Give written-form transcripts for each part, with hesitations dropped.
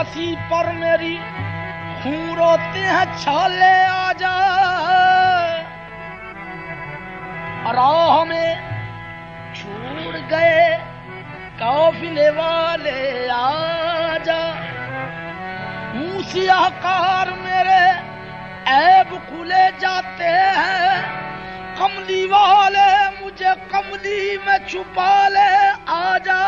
उदासी पर मेरी खून रोते हैं छाले आजा, राह में छूट गए काफिले वाले आजा। मूसियाकार मेरे ऐब खुले जाते हैं, कमली वाले मुझे कमली में छुपा ले आजा।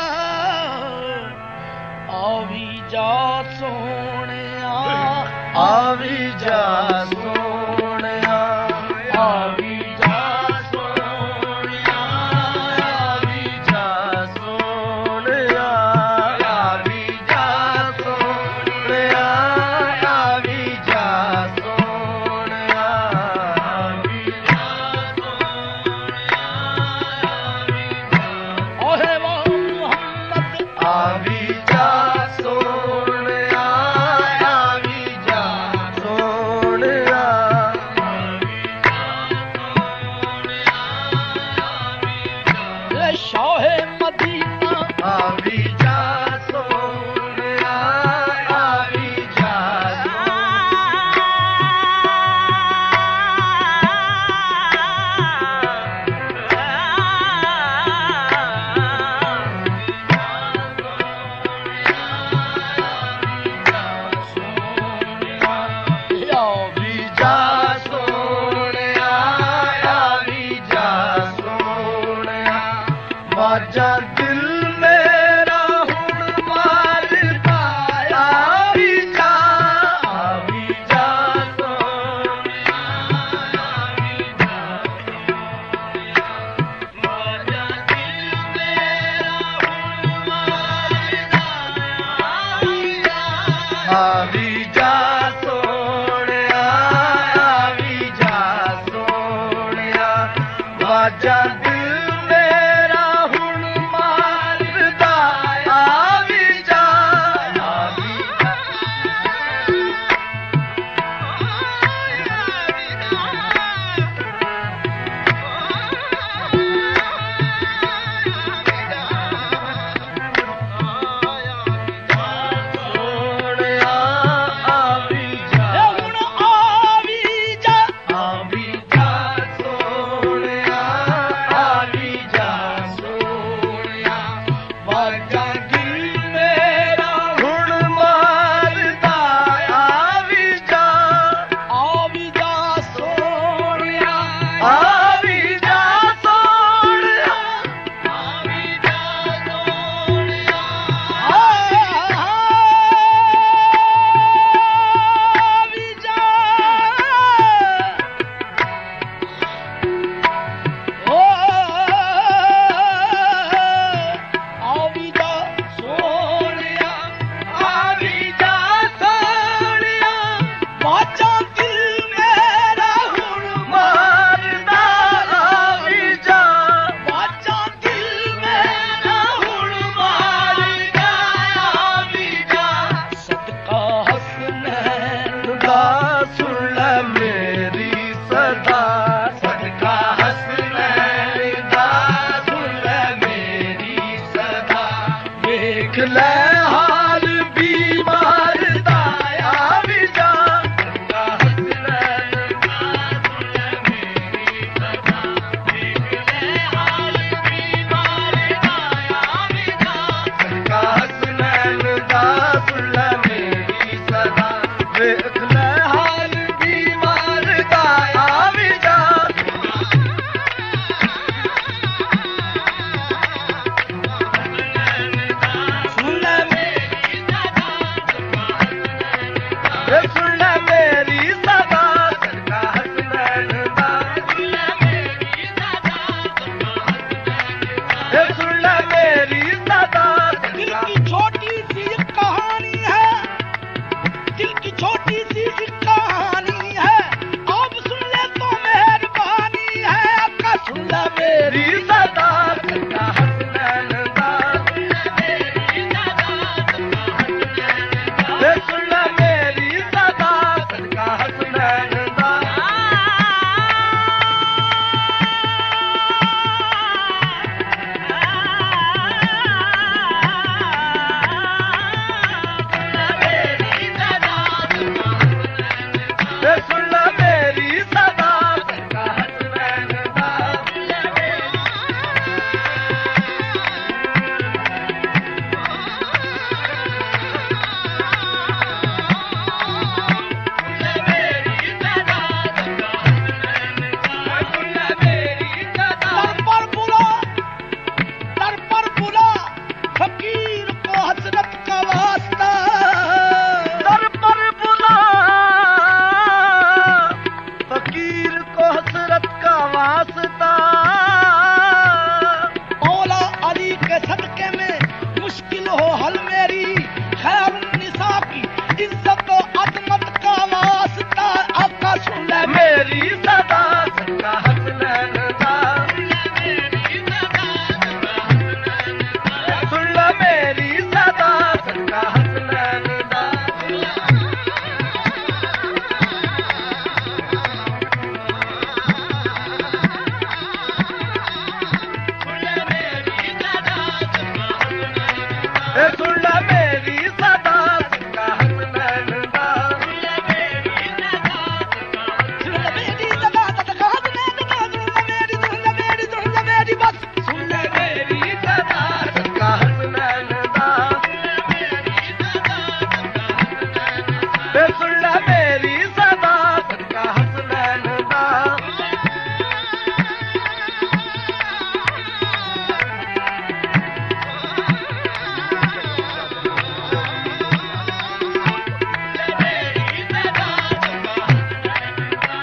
आवी जा सोनिया, आवी जा सोनिया, आवी जा सोनिया, आवी जा सोनिया, आवी जा सोनिया, आवी जा सोनिया, आवी जा सोनिया, आवी जा। ओहे वो मोहम्मद आवी जा सोनिया, आवी जा सोनिया,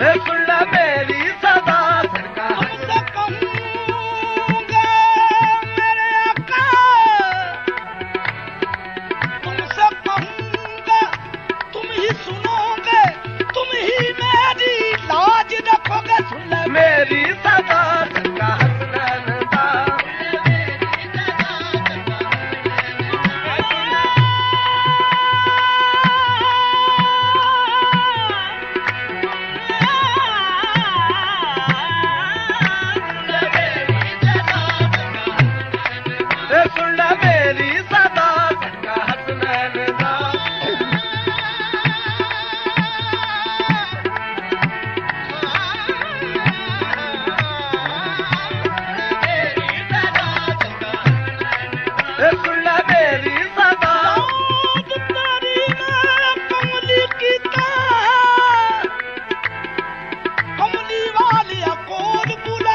सुन ले मेरी सदा सरकार तुमसे कहूँगा मेरे आका, तुमसे कहूँगा तुम ही सुनोगे, तुम ही मेरी लाज रखोगे। सुन ले मेरी सदा सरकार हसनैनदा सुन ले मेरी सदा सरकार हसनैनदा सुन ले मेरी सदा याद तेरी मैं कमली की तार, कमली वालिया कौन बुला।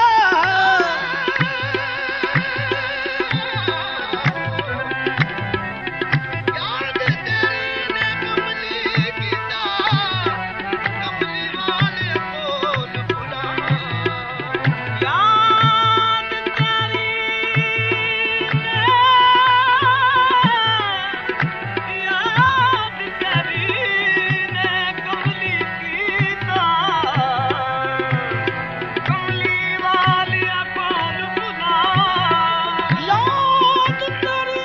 याद तेरी मैं कमली की तार, कमली वालिया कौन बुला। याद तेरी याद तेरी ने कमली की तार, कमली वालिया कौन बुला। याद तेरी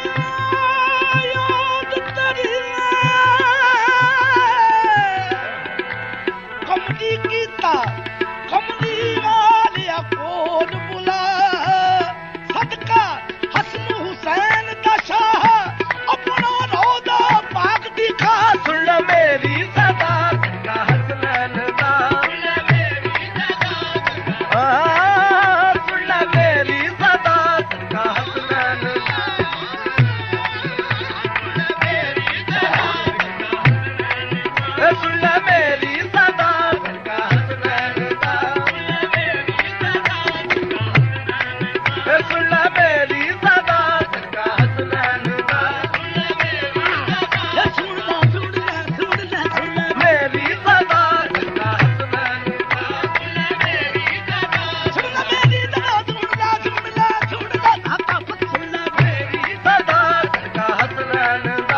कमली की तार, कमली वालिया कौन बुला। सदका हसन हुसैन दा शाह, अपना रोदा पाक दिखा। सुन ले मेरी सदा सरकार हसनैनदा सुन ले मेरी सदा सरकार हसनैनदा सुन ले मेरी सदा सरकार हसनैनदा सुन ले मेरी सदा सरकार हसनैनदा ये सुन ले मेरी सदा सरकार हसनैनदा सुन ले मेरी आका पुत सुन ले मेरी सदा सरकार हसनैनदा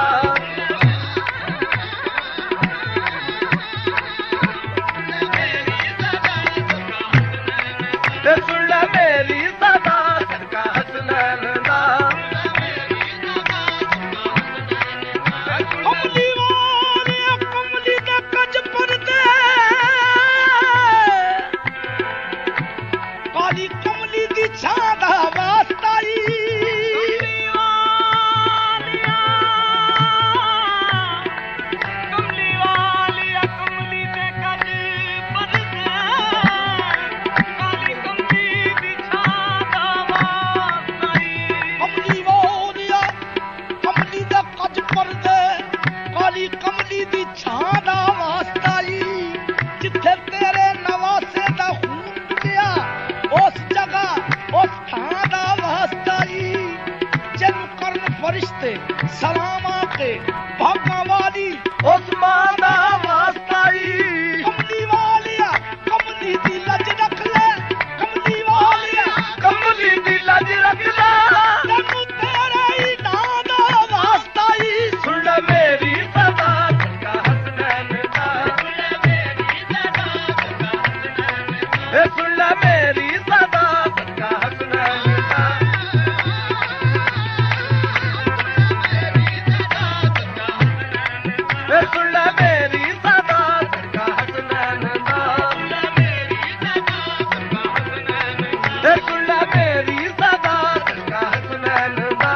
सुन ले मेरी सदा सरकार हसनैनदा कमली वालिया कमली दे कज परदे, काली कमली दी छां दा वास्ताई। कमली वालिया कमली दे कज परदे, काली कमली दी छां दा वास्ताई। कमली वालिया कमली दा कज परदे, काली कमली दी छां दा वास्ताई। जिथे तेरे नवासे दा खून डुबिया, उस जगह उस थां दा वास्ताई। जिन करन फरिश्ते सलाम आके भागा वाली उस्मान दा वास्ताई कमली वालिया कमली दी लज रख ले। कमली वालिया कमली दी लज रख ले तैनू तेरे ही नां दा वास्ताई। सुन ले मेरी सदा सरकार हसनैनदा सुन ले मेरी सदा सरकार हसनैनदा सुन ले मेरी सदा सरकार हसनैनदा सुन ले मेरी सदा सरकार हसनैनदा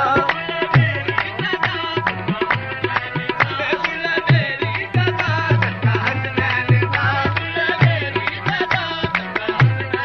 सुन ले मेरी सदा सरकार हसनैनदा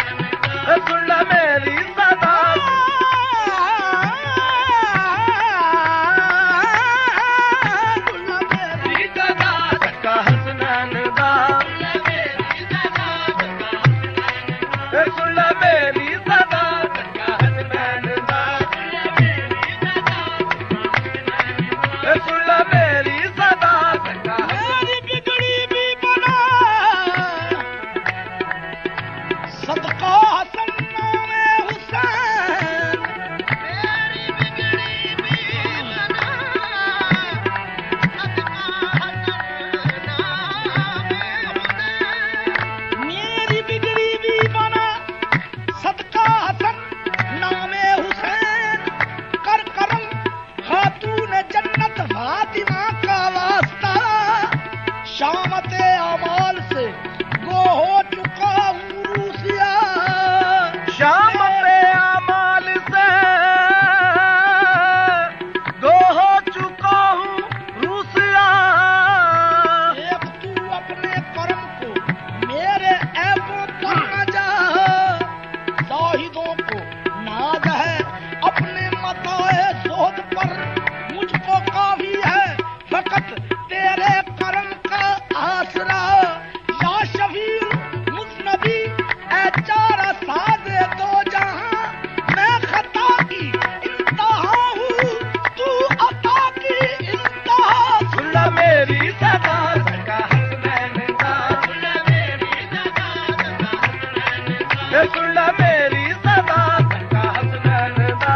सुन मेरी सदा चंगा हसनैन दा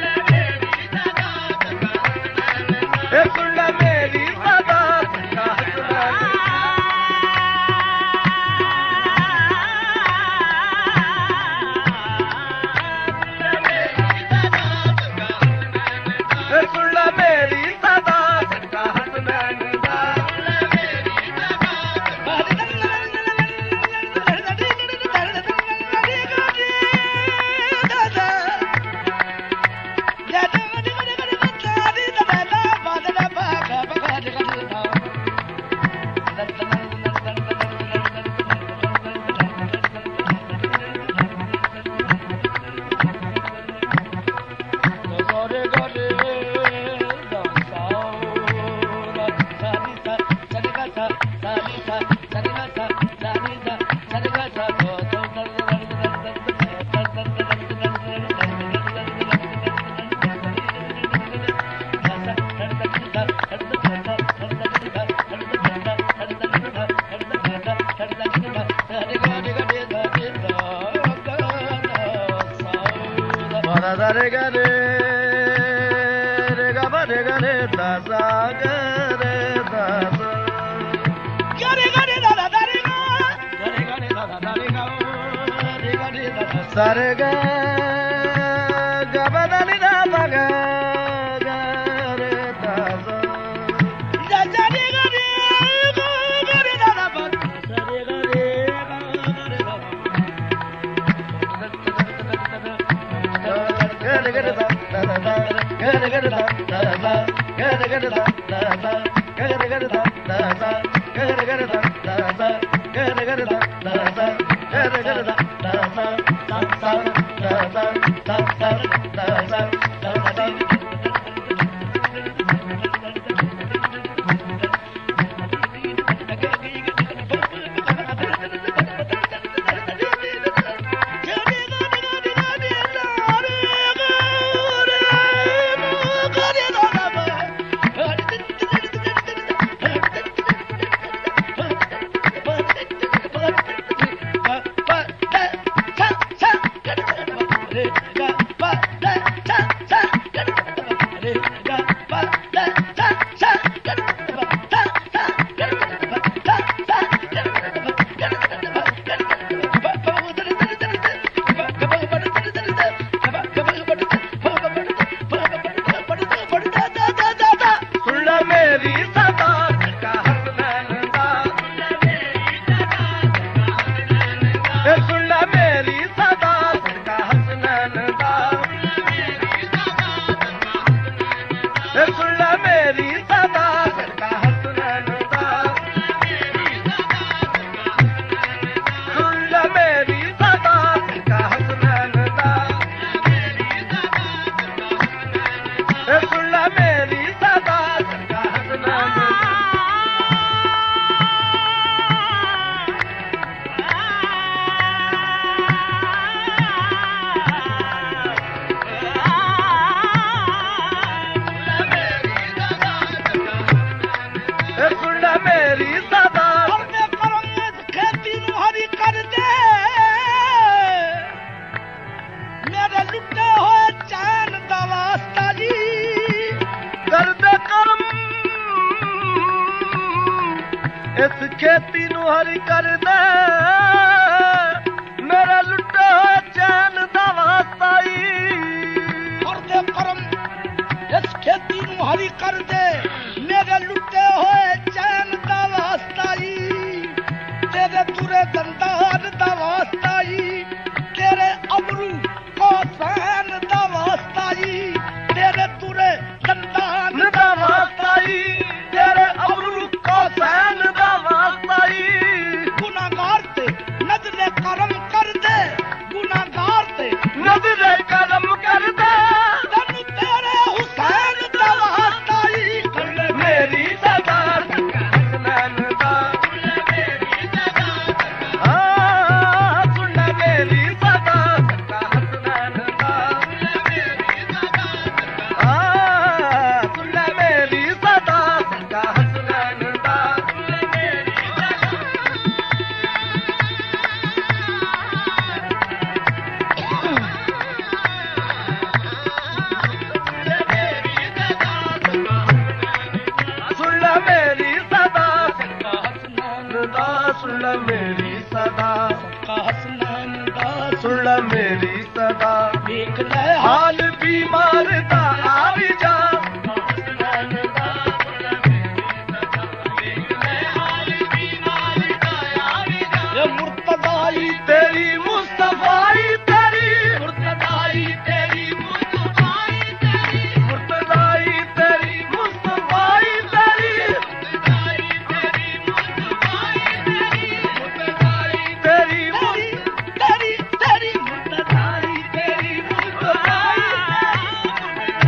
सुन मेरी सदा चंगा हसनैन सुन मेरी सदा चंगा हसनैन दा रे गा रे रे गा ba re ga re da sa ga re da sa ga re da da da re ga re ga re da da re ga re ga re da sa re ga ga ba da ni da ba ga ga re da sa da da re ga re da da ba sa re ga re ga re da का हसनैन दा सुन ले मेरी सदा देख ले हाल बीमार दा आवी जा हसनैन दा सुन ले मेरी सदा देख ले हाल बीमार दा आवी जा ये मुर्तदाई तेरी मुस्तफाई तेरी मुर्तदाई तेरी मुस्तफाई तेरी मुर्तदाई तेरी मुस्तफाई तेरी मुर्तदाई तेरी मुस्तफाई तेरी मुर्तदाई तेरी तेरी तेरी मुर्तदाई तेरी मुस्तफाई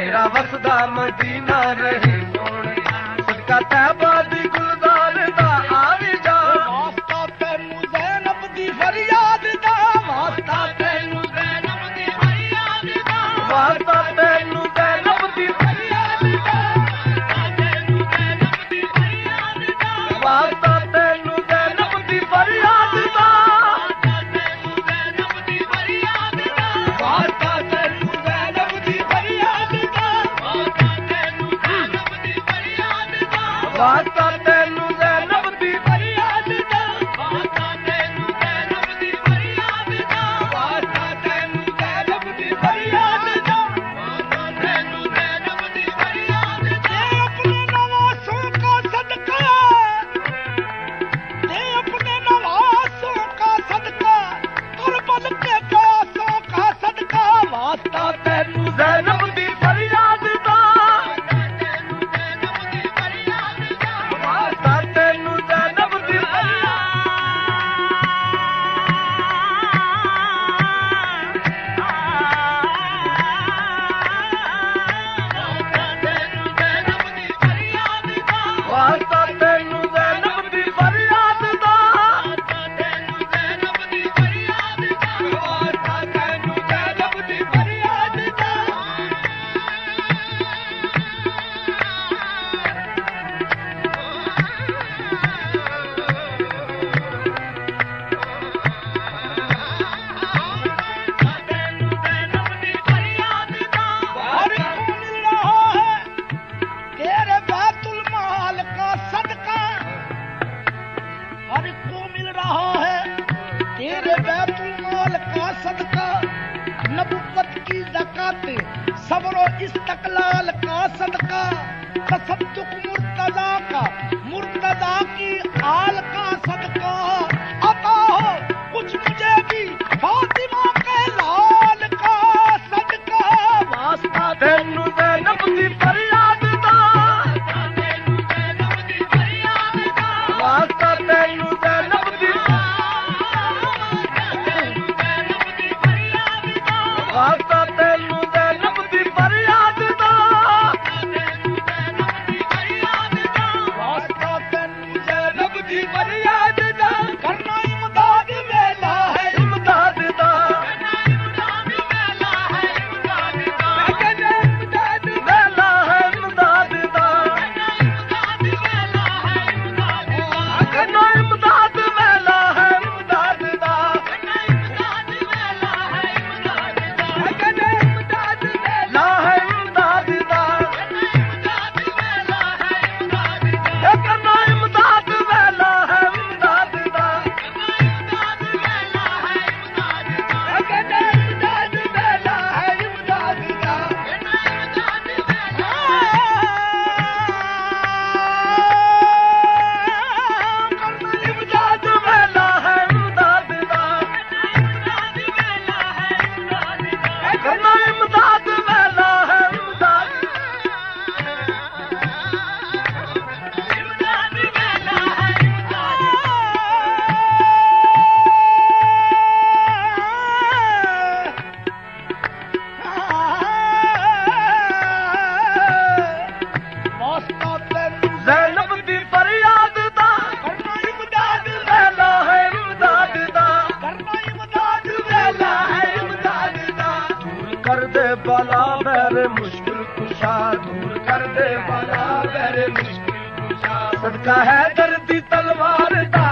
तेरा वसदा मदीना रहे सोने सदका तैबा दी गुलजार दा आवी जा वास्ता तैनू ज़ैनब दी फरियाद दा वास्ता तैनू ज़ैनब दी फरियाद दा वास्ता तैनू ज़ैनब दी फरियाद दा वास्ता तैनू ज़ैनब दी फरियाद दा वास्ता तैनू ज़ैनब दी फरियाद दा वास्ता तैनू ज़ैनब दी फरियाद दा वास्ता तैनू ज़ैनब दी फरियाद दा वास्ता तैनू ज़ैनब दी फरियाद दा वास्ता तैनू ज़ैनब दी फरियाद दा अपने नवासों का सदका दे अपने नवासों का सदका कुर्बत के प्यासों का सदका वास्ता तैनू ज़ैनब दी फरियाद दा वास्ता तैनू ज़ैनब दी वास्ता तैनू ज़ैनब दी फरियाद दा वास्ता तैनू ज़ैनब दी फरियाद दा वास्ता तैनू ज़ैनब दी फरियाद दा हर को मिल रहा है तेरे बैतुल माल का सदका हर को मिल रहा है तेरे बैतुल माल का सदका नबुव्वत की ज़कात सब्र और इस्तक़लाल का सदका तसद्दुक़ मुर्तज़ा की आल का सदका अता हो कुछ मुझे भी फातिमा के लाल का सदका वास्ता तैनू ज़ैनब दी फरियाद दा वास्ता तैनू ज़ैनब दी वास्ता तैनू ज़ैनब दी फरियाद दा वास्ता तैनू ज़ैनब दी फरियाद दा करना इमदाद वेला है इमदाद दा वेला है इमदाद दा करना इमदाद वेला है इमदाद दा ला है इमदाद दा करना इमदाद वेला है इमदाद दा इमदाद वेला है इमदाद दा करना इमदाद वेला है इमदाद वास्ता तैनू ज़ैनब दी फरियाद दा करना इमदाद वेला है इमदाद दा करना इमदाद वेला है इमदाद दा दूर कर दे बला मेरे मुश्किल कुशा दूर कर दे बला मेरे मुश्किल कुशा सदका है दर्दी तलवार दा